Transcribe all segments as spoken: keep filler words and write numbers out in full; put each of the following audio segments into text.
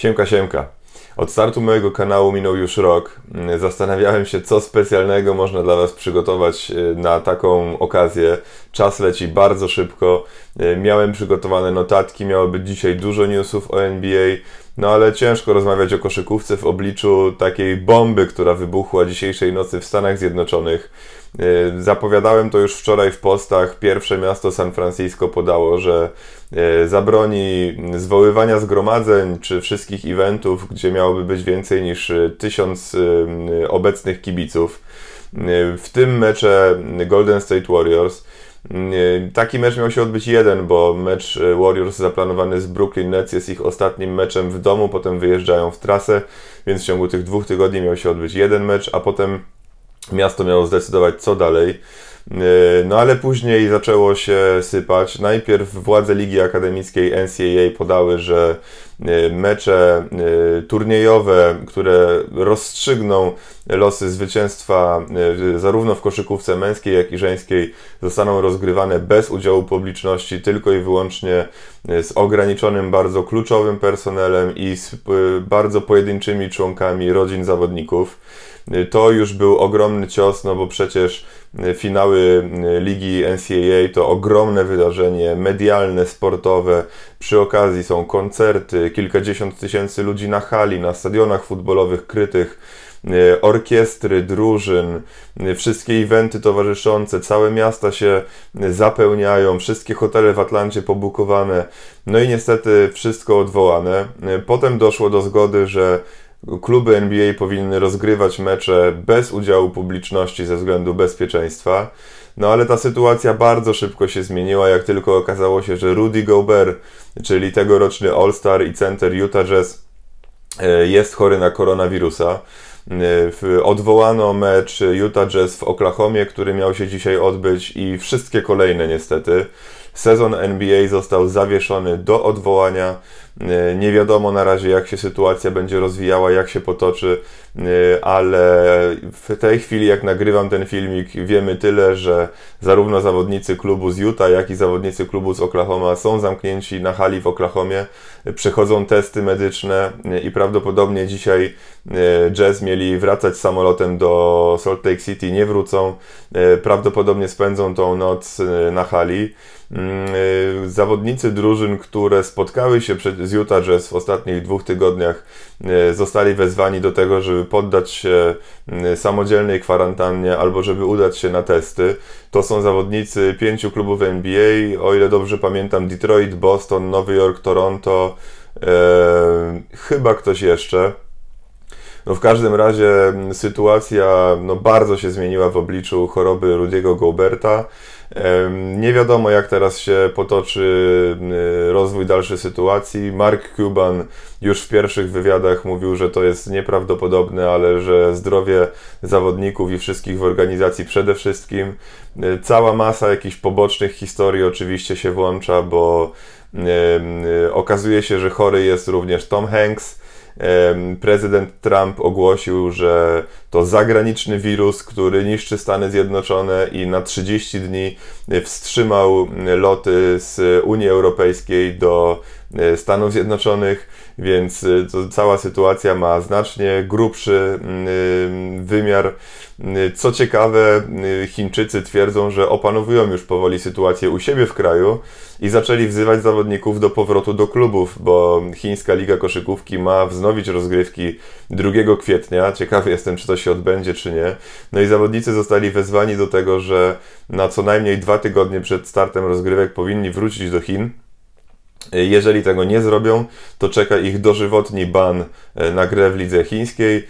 Siemka, siemka. Od startu mojego kanału minął już rok. Zastanawiałem się, co specjalnego można dla Was przygotować na taką okazję. Czas leci bardzo szybko. Miałem przygotowane notatki, miało być dzisiaj dużo newsów o N B A, no ale ciężko rozmawiać o koszykówce w obliczu takiej bomby, która wybuchła dzisiejszej nocy w Stanach Zjednoczonych. Zapowiadałem to już wczoraj w postach. Pierwsze miasto San Francisco podało, że zabroni zwoływania zgromadzeń czy wszystkich eventów, gdzie miałoby być więcej niż tysiąc obecnych kibiców. W tym mecze Golden State Warriors. Taki mecz miał się odbyć jeden, bo mecz Warriors zaplanowany z Brooklyn Nets jest ich ostatnim meczem w domu, potem wyjeżdżają w trasę, więc w ciągu tych dwóch tygodni miał się odbyć jeden mecz, a potem miasto miało zdecydować, co dalej. No ale później zaczęło się sypać. Najpierw władze Ligi Akademickiej N C A A podały, że mecze turniejowe, które rozstrzygną losy zwycięstwa zarówno w koszykówce męskiej, jak i żeńskiej, zostaną rozgrywane bez udziału publiczności, tylko i wyłącznie z ograniczonym, bardzo kluczowym personelem i z bardzo pojedynczymi członkami rodzin zawodników. To już był ogromny cios, no bo przecież finały Ligi N C A A to ogromne wydarzenie medialne, sportowe. Przy okazji są koncerty, kilkadziesiąt tysięcy ludzi na hali, na stadionach futbolowych krytych, orkiestry, drużyn, wszystkie eventy towarzyszące, całe miasta się zapełniają, wszystkie hotele w Atlancie pobukowane, no i niestety wszystko odwołane. Potem doszło do zgody, że kluby N B A powinny rozgrywać mecze bez udziału publiczności ze względu bezpieczeństwa. No ale ta sytuacja bardzo szybko się zmieniła, jak tylko okazało się, że Rudy Gobert, czyli tegoroczny All-Star i center Utah Jazz, jest chory na koronawirusa. Odwołano mecz Utah Jazz w Oklahomie, który miał się dzisiaj odbyć, i wszystkie kolejne niestety. Sezon N B A został zawieszony do odwołania. Nie wiadomo na razie, jak się sytuacja będzie rozwijała, jak się potoczy, ale w tej chwili, jak nagrywam ten filmik, wiemy tyle, że zarówno zawodnicy klubu z Utah, jak i zawodnicy klubu z Oklahoma są zamknięci na hali w Oklahomie, przechodzą testy medyczne i prawdopodobnie dzisiaj Jazz mieli wracać samolotem do Salt Lake City, nie wrócą, prawdopodobnie spędzą tą noc na hali. Zawodnicy drużyn, które spotkały się z Utah Jazz w ostatnich dwóch tygodniach, zostali wezwani do tego, żeby poddać się samodzielnej kwarantannie albo żeby udać się na testy. To są zawodnicy pięciu klubów N B A, o ile dobrze pamiętam, Detroit, Boston, Nowy Jork, Toronto, e, chyba ktoś jeszcze. No w każdym razie sytuacja no, bardzo się zmieniła w obliczu choroby Rudy'ego Goberta. Nie wiadomo, jak teraz się potoczy rozwój dalszej sytuacji. Mark Cuban już w pierwszych wywiadach mówił, że to jest nieprawdopodobne, ale że zdrowie zawodników i wszystkich w organizacji przede wszystkim. Cała masa jakichś pobocznych historii oczywiście się włącza, bo okazuje się, że chory jest również Tom Hanks. Prezydent Trump ogłosił, że to zagraniczny wirus, który niszczy Stany Zjednoczone, i na trzydzieści dni wstrzymał loty z Unii Europejskiej do Stanów Zjednoczonych, więc to cała sytuacja ma znacznie grubszy wymiar. Co ciekawe, Chińczycy twierdzą, że opanowują już powoli sytuację u siebie w kraju i zaczęli wzywać zawodników do powrotu do klubów, bo Chińska Liga Koszykówki ma wznowić rozgrywki drugiego kwietnia. Ciekawy jestem, czy to się odbędzie, czy nie. No i zawodnicy zostali wezwani do tego, że na co najmniej dwa tygodnie przed startem rozgrywek powinni wrócić do Chin. Jeżeli tego nie zrobią, to czeka ich dożywotni ban na grę w lidze chińskiej,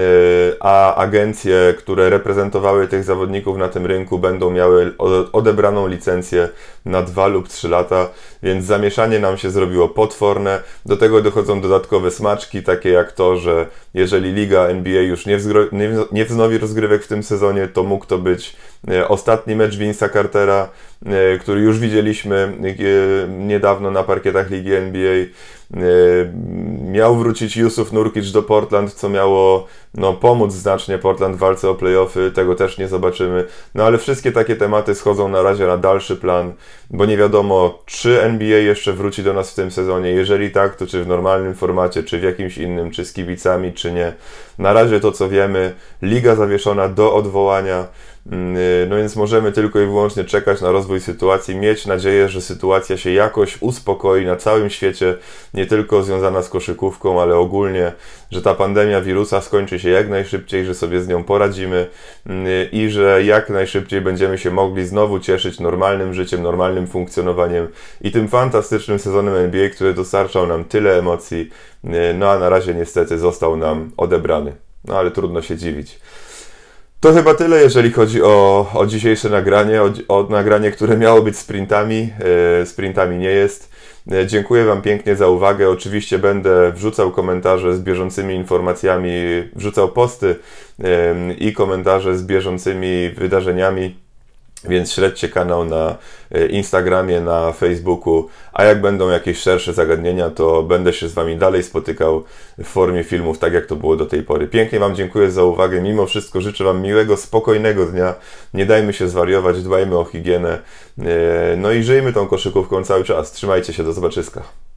a agencje, które reprezentowały tych zawodników na tym rynku, będą miały odebraną licencję na dwa lub trzy lata, więc zamieszanie nam się zrobiło potworne. Do tego dochodzą dodatkowe smaczki, takie jak to, że jeżeli Liga N B A już nie, wzgro- nie, nie wznowi rozgrywek w tym sezonie, to mógł to być ostatni mecz Vince'a Cartera, który już widzieliśmy niedawno na parkietach Ligi N B A. miał wrócić Jusuf Nurkic do Portland, co miało no, pomóc znacznie Portland w walce o playoffy, tego też nie zobaczymy. No ale wszystkie takie tematy schodzą na razie na dalszy plan, bo nie wiadomo, czy N B A jeszcze wróci do nas w tym sezonie. Jeżeli tak, to czy w normalnym formacie, czy w jakimś innym, czy z kibicami, czy nie. Na razie to, co wiemy, liga zawieszona do odwołania. No więc możemy tylko i wyłącznie czekać na rozwój sytuacji, mieć nadzieję, że sytuacja się jakoś uspokoi na całym świecie, nie tylko związana z koszykówką, ale ogólnie, że ta pandemia wirusa skończy się jak najszybciej, że sobie z nią poradzimy i że jak najszybciej będziemy się mogli znowu cieszyć normalnym życiem, normalnym funkcjonowaniem i tym fantastycznym sezonem N B A, który dostarczał nam tyle emocji, no a na razie niestety został nam odebrany. No ale trudno się dziwić. To chyba tyle, jeżeli chodzi o, o dzisiejsze nagranie, o, o nagranie, które miało być sprintami. E, sprintami nie jest. E, dziękuję Wam pięknie za uwagę. Oczywiście będę wrzucał komentarze z bieżącymi informacjami, wrzucał posty e, i komentarze z bieżącymi wydarzeniami. Więc śledźcie kanał na Instagramie, na Facebooku, a jak będą jakieś szersze zagadnienia, to będę się z Wami dalej spotykał w formie filmów, tak jak to było do tej pory. Pięknie Wam dziękuję za uwagę, mimo wszystko życzę Wam miłego, spokojnego dnia, nie dajmy się zwariować, dbajmy o higienę, no i żyjmy tą koszykówką cały czas. Trzymajcie się, do zobaczyska.